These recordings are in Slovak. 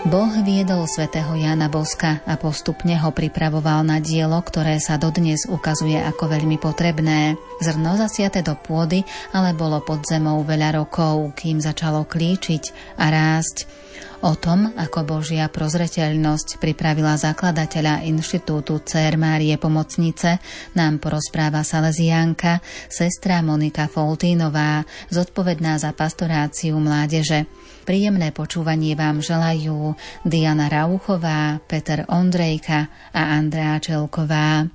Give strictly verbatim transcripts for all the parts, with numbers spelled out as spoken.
Boh viedol svätého Jána Boska a postupne ho pripravoval na dielo, ktoré sa dodnes ukazuje ako veľmi potrebné. Zrno zasiate do pôdy, ale bolo pod zemou veľa rokov, kým začalo klíčiť a rásť. O tom, ako Božia prozreteľnosť pripravila zakladateľa Inštitútu Dcér Márie Pomocnice, nám porozpráva saleziánka, sestra Monika Foltínová, zodpovedná za pastoráciu mládeže. Príjemné počúvanie vám želajú Diana Rauchová, Peter Ondrejka a Andrea Čelková.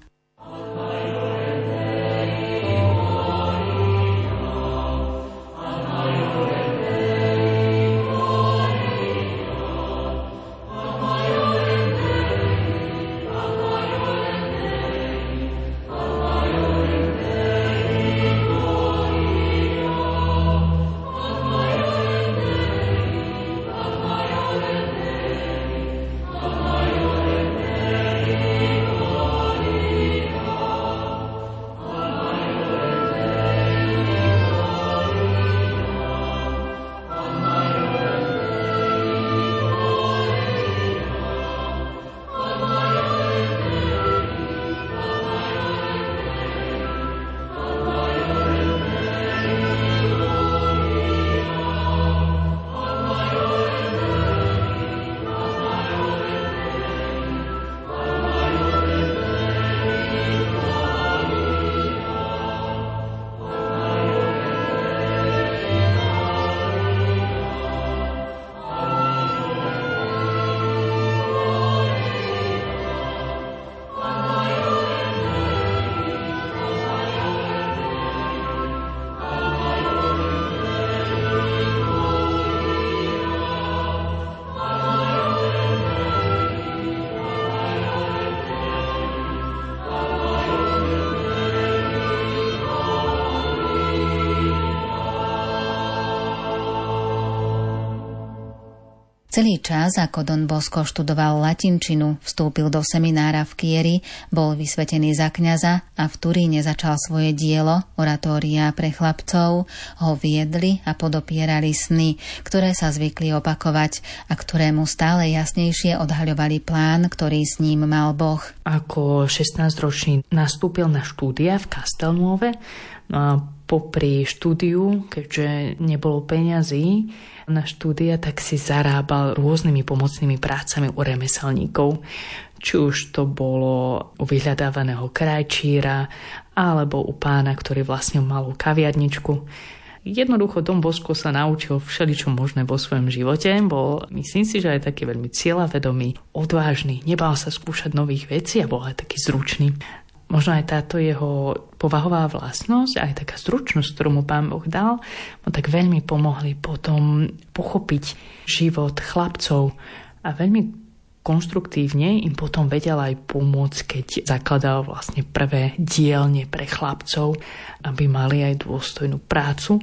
Celý čas, ako Don Bosco študoval latinčinu, vstúpil do seminára v Chieri, bol vysvetený za kňaza a v Turíne začal svoje dielo, oratória pre chlapcov, ho viedli a podopierali sny, ktoré sa zvykli opakovať a ktorému stále jasnejšie odhaľovali plán, ktorý s ním mal Boh. Ako šestnásťročný nastúpil na štúdia v Castelnuove, no a popri štúdiu, keďže nebolo peňazí na štúdia, tak si zarábal rôznymi pomocnými prácami u remeselníkov. Či už to bolo u vyhľadávaného krajčíra, alebo u pána, ktorý vlastne mal kaviarničku. Jednoducho Don Bosco sa naučil všeličo možné vo svojom živote. Bol, myslím si, že aj taký veľmi cieľavedomý, odvážny, nebal sa skúšať nových vecí a bol aj taký zručný. Možno aj táto jeho povahová vlastnosť, aj taká zručnosť, ktorú mu Pán Boh dal, mu tak veľmi pomohli potom pochopiť život chlapcov a veľmi konštruktívne im potom vedel aj pomôcť, keď zakladal vlastne prvé dielne pre chlapcov, aby mali aj dôstojnú prácu.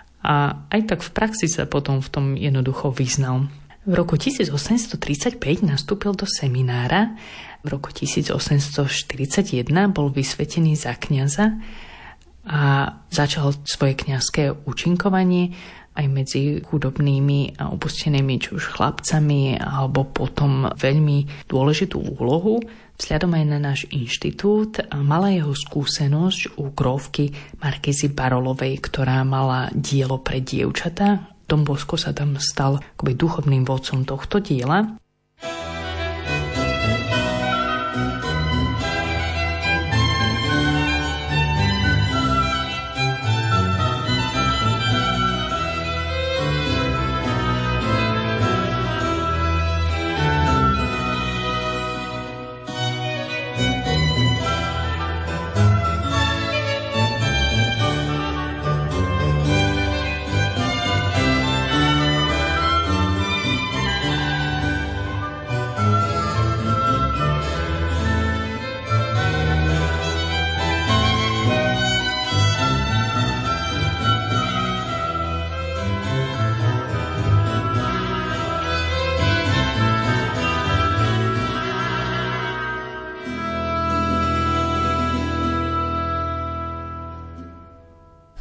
A aj tak v praxi sa potom v tom jednoducho vyznal. V roku tisícosemstotridsaťpäť nastúpil do seminára. V roku tisícosemstoštyridsaťjeden bol vysvetený za kňaza a začal svoje kňazské účinkovanie aj medzi chudobnými a opustenými či už chlapcami, alebo potom veľmi dôležitú úlohu vzhľadom aj na náš inštitút mala jeho skúsenosť u grófky Markézy Barolovej, ktorá mala dielo pre dievčatá. Don Bosco sa tam stal akoby duchovným vodcom tohto diela.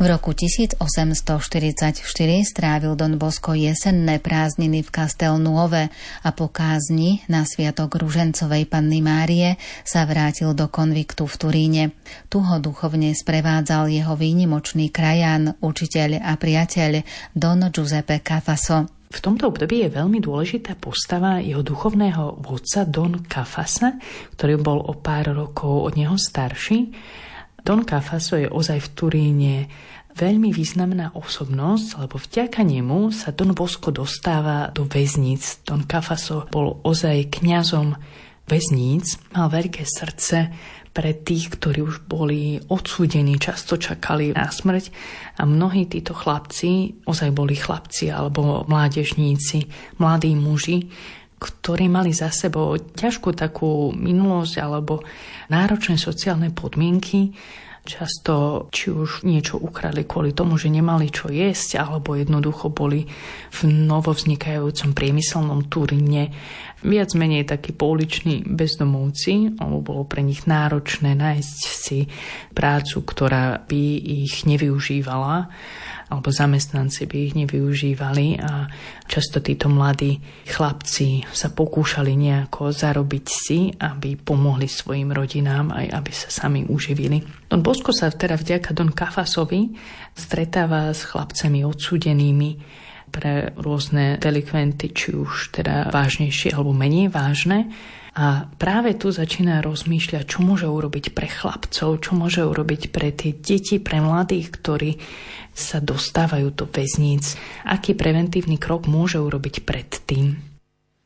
V roku tisícosemstoštyridsaťštyri strávil Don Bosco jesenné prázdniny v Castelnuove a po kázni na sviatok Ružencovej Panny Márie sa vrátil do konviktu v Turíne. Tu ho duchovne sprevádzal jeho výnimočný krajan, učiteľ a priateľ Don Giuseppe Cafasso. V tomto období je veľmi dôležitá postava jeho duchovného vodca Don Cafassa, ktorý bol o pár rokov od neho starší. Don Cafasso je ozaj v Turíne veľmi významná osobnosť, lebo vďaka nemu sa Don Bosco dostáva do väzníc. Don Cafasso bol ozaj kňazom väzníc, mal veľké srdce pre tých, ktorí už boli odsúdení, často čakali na smrť a mnohí títo chlapci, ozaj boli chlapci alebo mládežníci, mladí muži, ktorí mali za sebou ťažkú takú minulosť alebo náročné sociálne podmienky. Často či už niečo ukradli kvôli tomu, že nemali čo jesť, alebo jednoducho boli v novovznikajúcom priemyselnom Turíne viac menej takí pouliční bezdomovci, alebo bolo pre nich náročné nájsť si prácu, ktorá by ich nevyužívala, alebo zamestnanci by ich nevyužívali a často títo mladí chlapci sa pokúšali nejako zarobiť si, aby pomohli svojim rodinám aj aby sa sami uživili. Don Bosco sa teda vďaka Don Cafassovi stretáva s chlapcami odsúdenými pre rôzne delikventy, či už teda vážnejšie alebo menej vážne. A práve tu začína rozmýšľať, čo môže urobiť pre chlapcov, čo môže urobiť pre tie deti, pre mladých, ktorí sa dostávajú do väzníc. Aký preventívny krok môže urobiť predtým?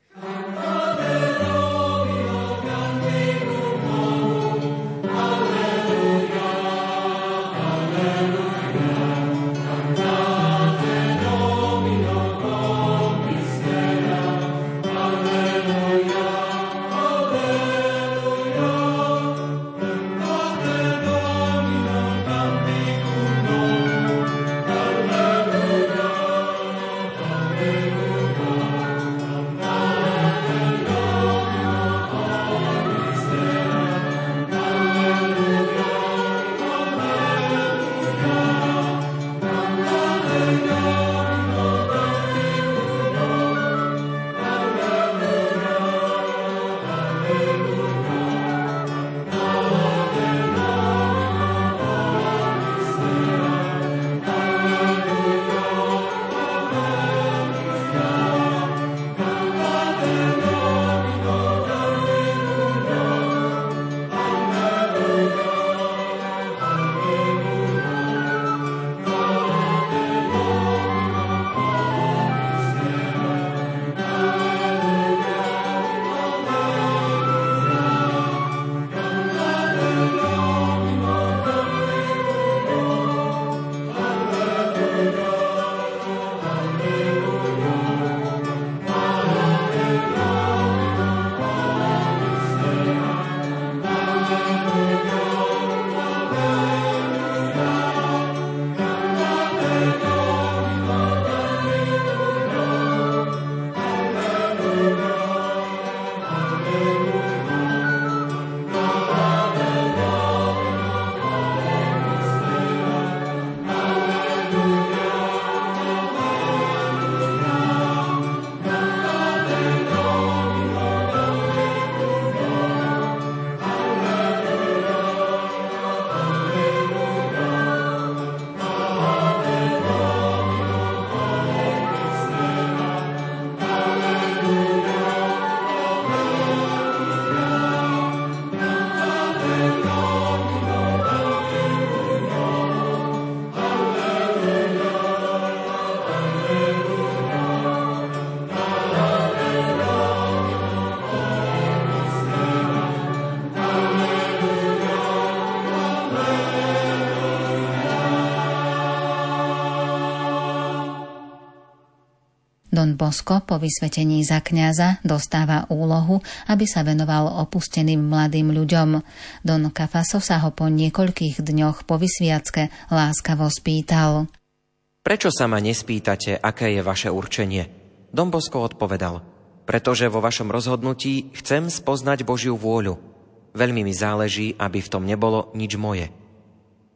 Don Bosco po vysvetení za kňaza dostáva úlohu, aby sa venoval opusteným mladým ľuďom. Don Cafasso sa ho po niekoľkých dňoch po vysviacke láskavo spýtal. Prečo sa ma nespýtate, aké je vaše určenie? Don Bosco odpovedal, pretože vo vašom rozhodnutí chcem spoznať Božiu vôľu. Veľmi mi záleží, aby v tom nebolo nič moje.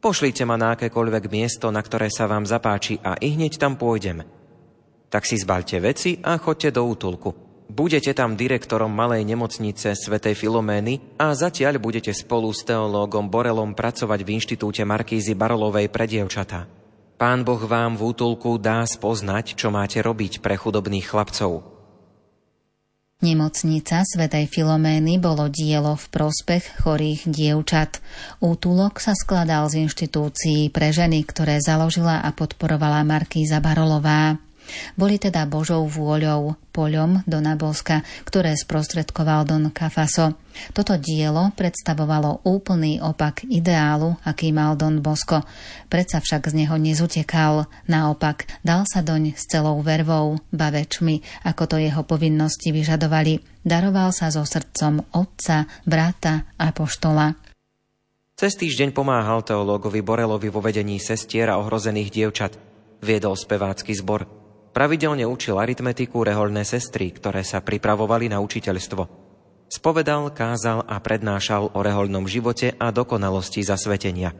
Pošlite ma na akékoľvek miesto, na ktoré sa vám zapáči a i hneď tam pôjdem. Tak si zbaľte veci a choďte do útulku. Budete tam direktorom malej nemocnice svätej Filomény a zatiaľ budete spolu s teológom Borelom pracovať v inštitúte Markízy Barolovej pre dievčatá. Pán Boh vám v útulku dá spoznať, čo máte robiť pre chudobných chlapcov. Nemocnica svätej Filomény bolo dielo v prospech chorých dievčat. Útulok sa skladal z inštitúcií pre ženy, ktoré založila a podporovala Markíza Barolová. Boli teda Božou vôľou poľom Dona Boska, ktoré sprostredkoval Don Cafaso. Toto dielo predstavovalo úplný opak ideálu, aký mal Don Bosco. Predsa však z neho nezutekal. Naopak, dal sa doň s celou vervou, bavečmi, ako to jeho povinnosti vyžadovali. Daroval sa so srdcom otca, brata a apoštola. Cez týždeň pomáhal teológovi Borelovi vo vedení sestier a ohrozených dievčat. Viedol spevácky zbor. Pravidelne učil aritmetiku rehoľné sestry, ktoré sa pripravovali na učiteľstvo. Spovedal, kázal a prednášal o rehoľnom živote a dokonalosti zasvetenia.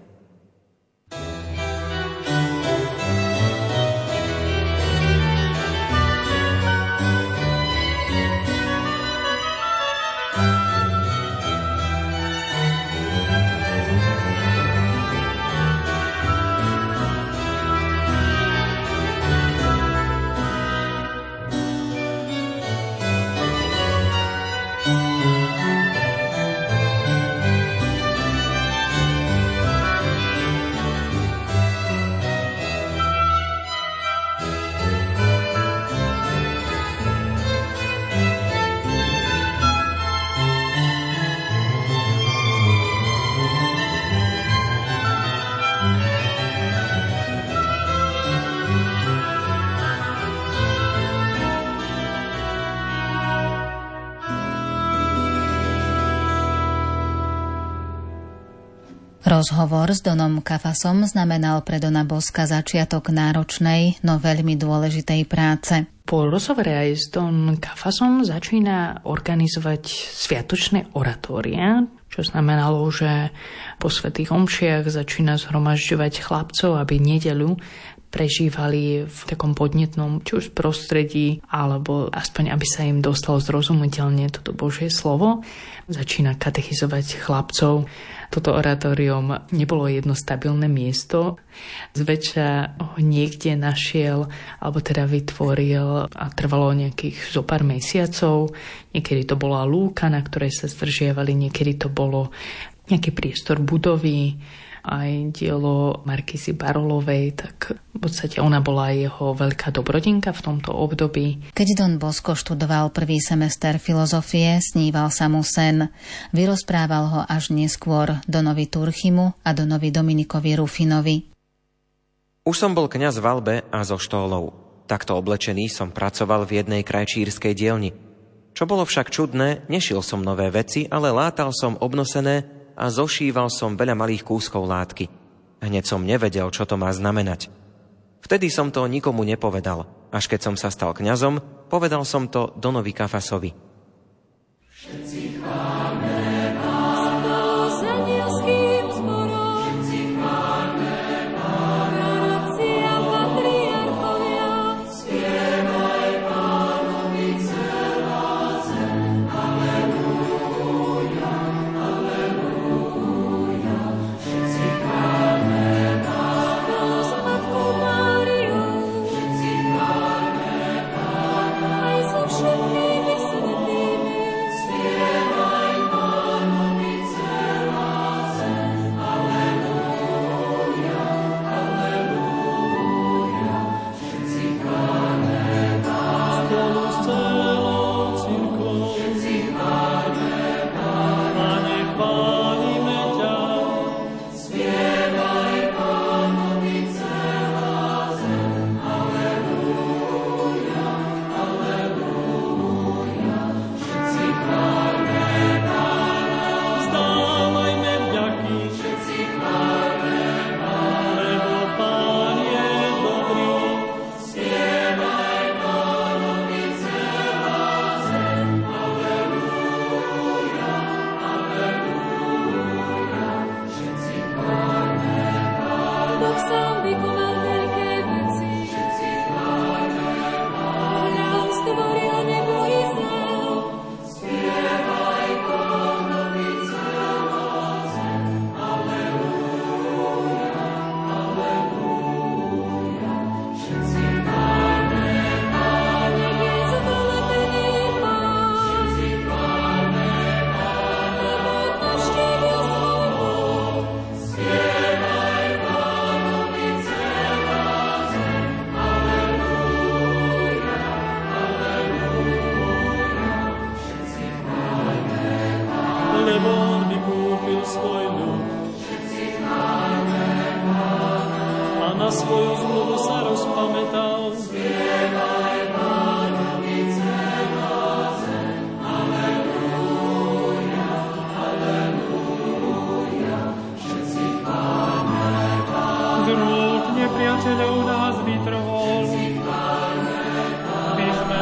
Rozhovor s Donom Cafasom znamenal pre Dona Boska začiatok náročnej, no veľmi dôležitej práce. Po rozhovore aj s Don Cafasom začína organizovať sviatočné oratória, čo znamenalo, že po svätých omšiach začína zhromažďovať chlapcov, aby nedeľu prežívali v takom podnetnom či už prostredí, alebo aspoň, aby sa im dostalo zrozumiteľne toto Božie slovo. Začína katechizovať chlapcov. Toto oratórium nebolo jedno stabilné miesto. Zväčša ho niekde našiel, alebo teda vytvoril a trvalo nejakých zo pár mesiacov. Niekedy to bola lúka, na ktorej sa zdržiavali, niekedy to bolo nejaký priestor budovy, aj dielo Markízy Barolovej, tak v podstate ona bola jeho veľká dobrodinka v tomto období. Keď Don Bosco študoval prvý semester filozofie, sníval sa mu sen. Vyrozprával ho až neskôr Donovi Turchimu a Donovi Dominikovi Rufinovi. Už som bol kňaz v Albe a so štólou. Takto oblečený som pracoval v jednej krajčírskej dielni. Čo bolo však čudné, nešiel som nové veci, ale látal som obnosené a zošíval som veľa malých kúskov látky. Hneď som nevedel, čo to má znamenať. Vtedy som to nikomu nepovedal. Až keď som sa stal kňazom, povedal som to Donovi Cafasovi. Všetci chváľme Pána, zanielským zborom. Všetci chváľme Pána, proroci a patriarchovia. Spievaj Pánovi celá zem. Aleluja, aleluja. Všetci chváľme Pána, s Matkou Máriou. Všetci chváľme Pána, aj so všetkými svetými.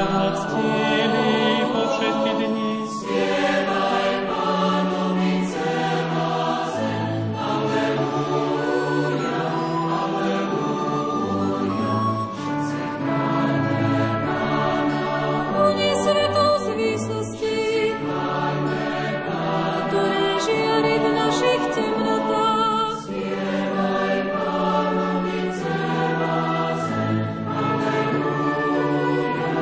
ho ctili po všetky dni. Spievaj Pánovi celá zem, Aleluja, Aleluja. Všetci chváľme Pána. Unie svetov z výsosti, chváľme Pána, ktorý žiari v našich temnotách. Spievaj Pánovi celá zem, Aleluja,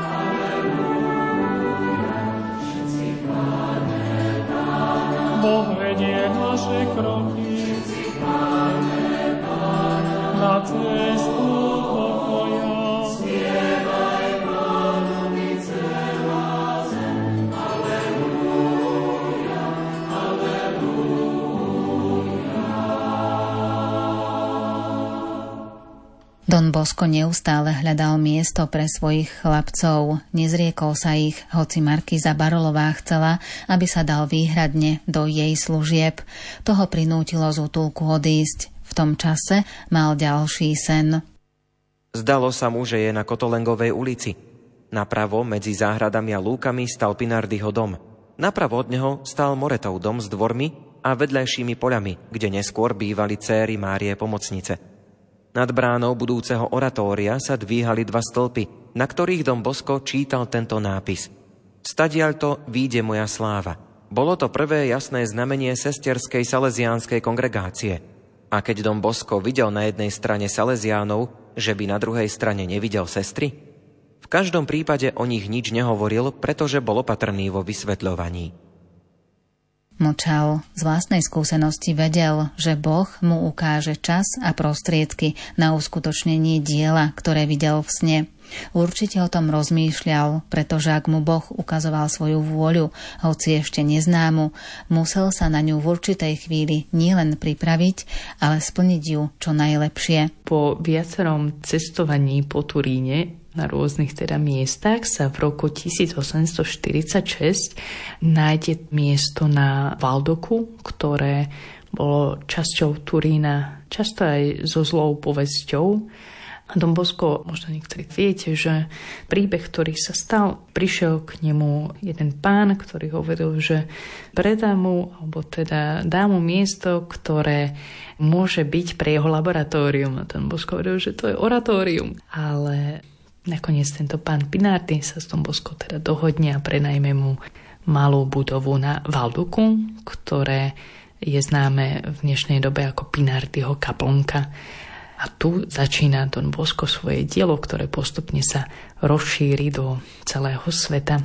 Aleluja. Všetci chváľme Pána. Boh vedie naše kroky, všetci chváľme Pána. Na cestu pokoja. Spievaj Pánovi celá zem, Aleluja, Don Bosco neustále hľadal miesto pre svojich chlapcov. Nezriekol sa ich, hoci Markíza Barolová chcela, aby sa dal výhradne do jej služieb. To ho prinútilo z útulku odísť. V tom čase mal ďalší sen. Zdalo sa mu, že je na Kotolengovej ulici. Napravo medzi záhradami a lúkami stal Pinardyho dom. Napravo od neho stal Moretov dom s dvormi a vedľajšími poľami, kde neskôr bývali céry Márie Pomocnice. Nad bránou budúceho oratória sa dvíhali dva stĺpy, na ktorých Don Bosco čítal tento nápis. Stadiaľto výjde moja sláva. Bolo to prvé jasné znamenie sesterskej salesiánskej kongregácie. A keď Don Bosco videl na jednej strane Salesiánov, že by na druhej strane nevidel sestry? V každom prípade o nich nič nehovoril, pretože bol opatrný vo vysvetľovaní. Mlčal. Z vlastnej skúsenosti vedel, že Boh mu ukáže čas a prostriedky na uskutočnenie diela, ktoré videl v sne. Určite o tom rozmýšľal, pretože ak mu Boh ukazoval svoju vôľu, hoci ešte neznámu, musel sa na ňu v určitej chvíli nielen pripraviť, ale splniť ju čo najlepšie. Po viacerom cestovaní po Turíne na rôznych teda miestach sa v roku tisícosemstoštyridsaťšesť nájde miesto na Valdoku, ktoré bolo časťou Turína, často aj so zlou povesťou. A Don Bosco, možno niektorí viete, že príbeh, ktorý sa stal, prišiel k nemu jeden pán, ktorý hovoril, že predá mu, alebo teda dá mu miesto, ktoré môže byť pre jeho laboratórium. A Don Bosco hovoril, že to je oratórium. Ale nakoniec tento pán Pinardy sa s Don Bosco teda dohodne a prenajme mu malú budovu na Valduku, ktoré je známe v dnešnej dobe ako Pinardyho kaplnka. A tu začína Don Bosco svoje dielo, ktoré postupne sa rozšíri do celého sveta.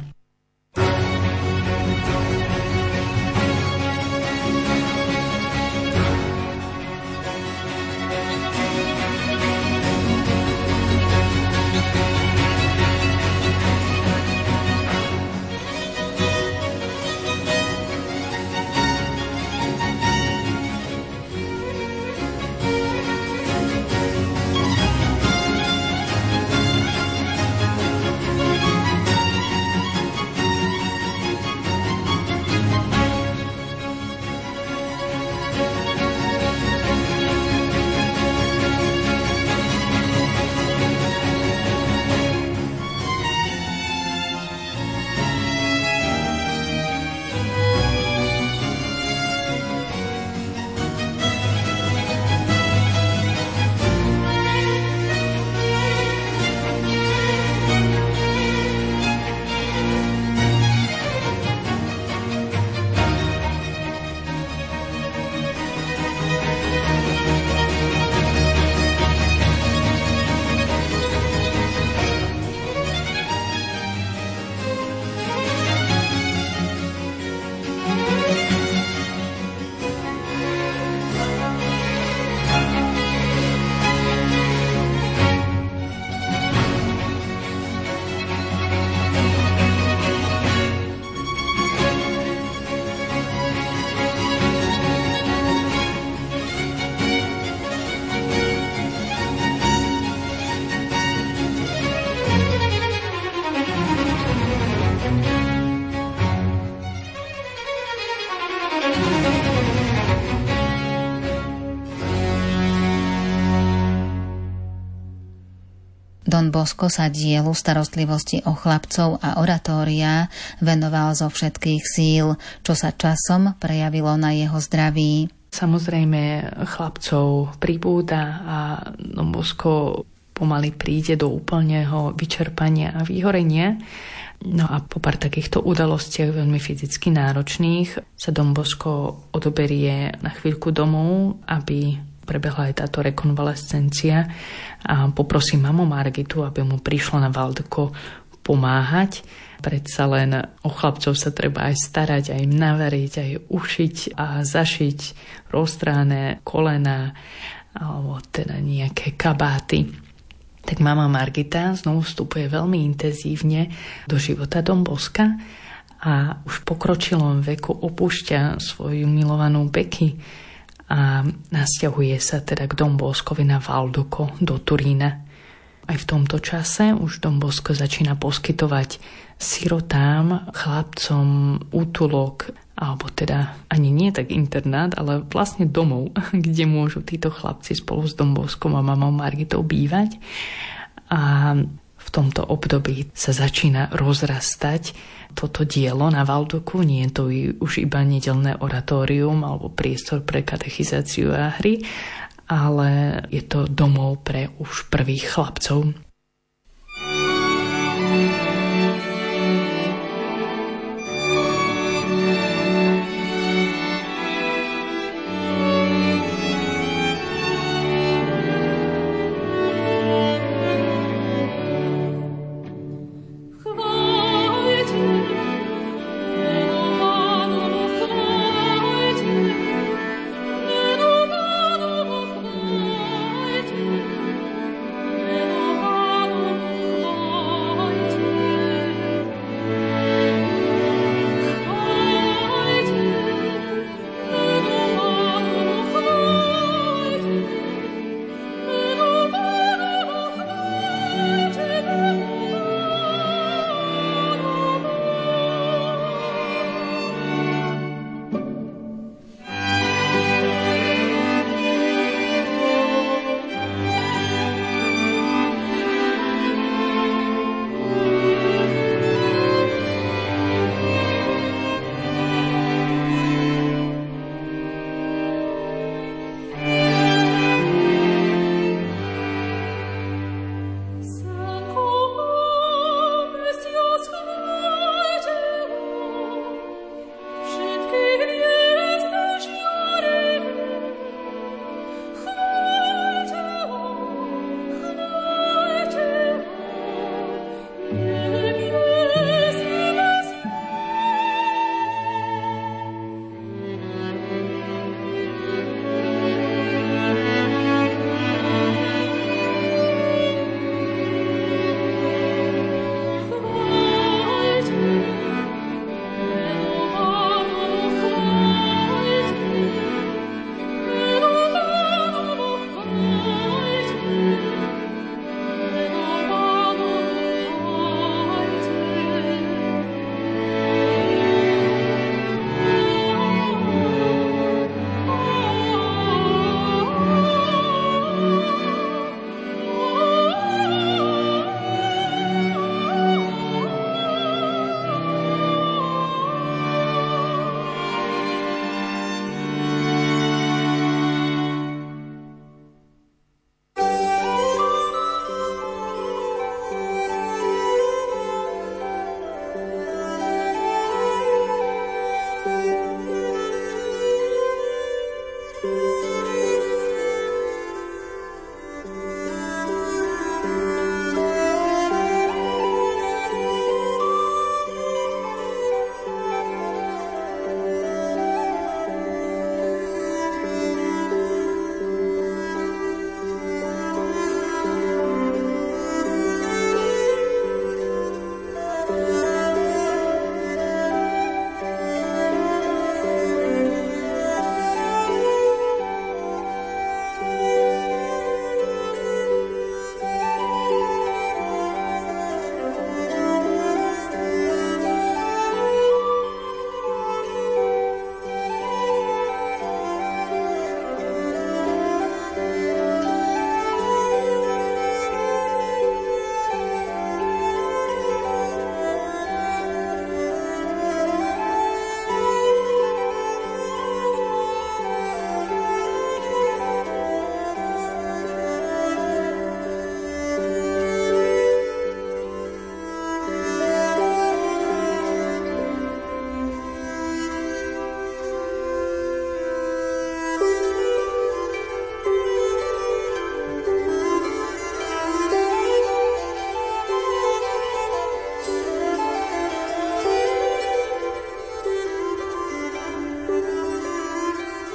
Don Bosco sa dielu starostlivosti o chlapcov a oratória venoval zo všetkých síl, čo sa časom prejavilo na jeho zdraví. Samozrejme, chlapcov pribúda a Don Bosco pomaly príde do úplného vyčerpania a vyhorenia. No a po pár takýchto udalostiach veľmi fyzicky náročných sa Don Bosco odoberie na chvíľku domov, aby prebehla aj táto rekonvalescencia a poprosí mamu Margitu, aby mu prišla na Valdoko pomáhať. Predsa len o chlapcov sa treba aj starať, aj im navariť, aj ušiť a zašiť roztráhané kolena alebo teda nejaké kabáty. Tak mama Margita znovu vstupuje veľmi intenzívne do života Don Bosca a už v pokročilom veku opúšťa svoju milovanú Becky a nasťahuje sa teda k Don Boscovi na Valdoko do Turína. Aj v tomto čase už Don Bosco začína poskytovať sirotám, chlapcom útulok, alebo teda ani nie tak internát, ale vlastne domov, kde môžu títo chlapci spolu s Don Boscom a mamou Margitou bývať. A v tomto období sa začína rozrastať toto dielo na Valdoku. Nie je to už iba nedeľné oratórium alebo priestor pre katechizáciu a hry, ale je to domov pre už prvých chlapcov. Oh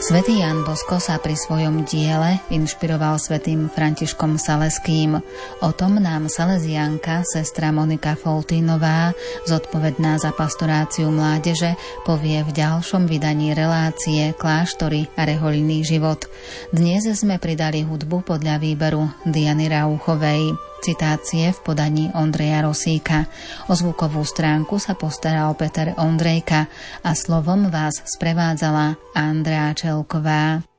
Svätý Ján Bosko sa pri svojom diele inšpiroval svätým Františkom Saleským. O tom nám salezianka sestra Monika Foltínová, zodpovedná za pastoráciu mládeže, povie v ďalšom vydaní relácie Kláštory a rehoľný život. Dnes sme pridali hudbu podľa výberu Diany Rauchovej. Citácie v podaní Ondreja Rosíka. O zvukovú stránku sa postaral Peter Ondrejka a slovom vás sprevádzala Andrea Čelková.